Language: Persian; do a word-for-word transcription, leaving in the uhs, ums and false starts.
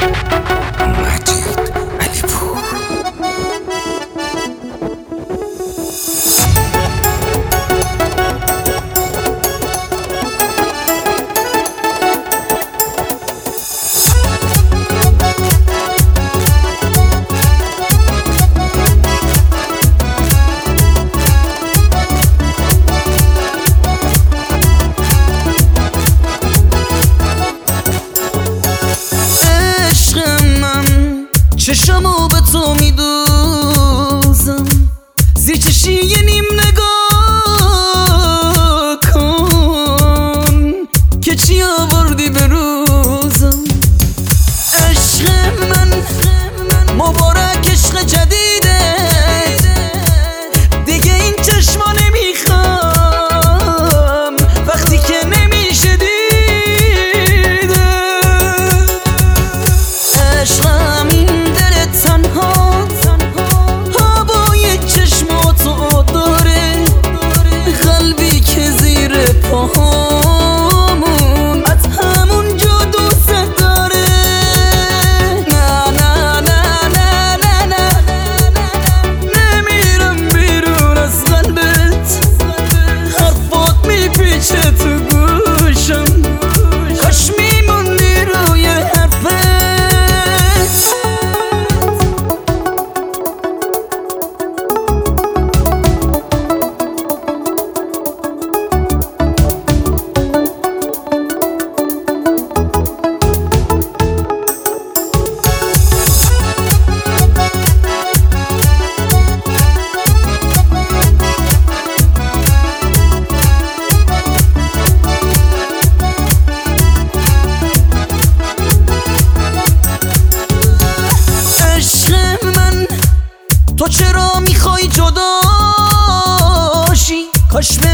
چشمو به تو میدوزم زی چشی یه نیم نگاه کن که چی آوردی به روزم. عشق من مبارک عشق جدیده دیگه این چشما نمیخوام وقتی که نمیشه دیده. عشقم این تنها هوای چشماتو داره قلبی که زیر پاهامون از همون جا دوست داره. نه نه نه نه نه نه نمیرم بیرون از قلبت حرفات میپیچه تو گوشم کاش میموندی روی حرفت. تو چرا میخوای جداشی؟ کاش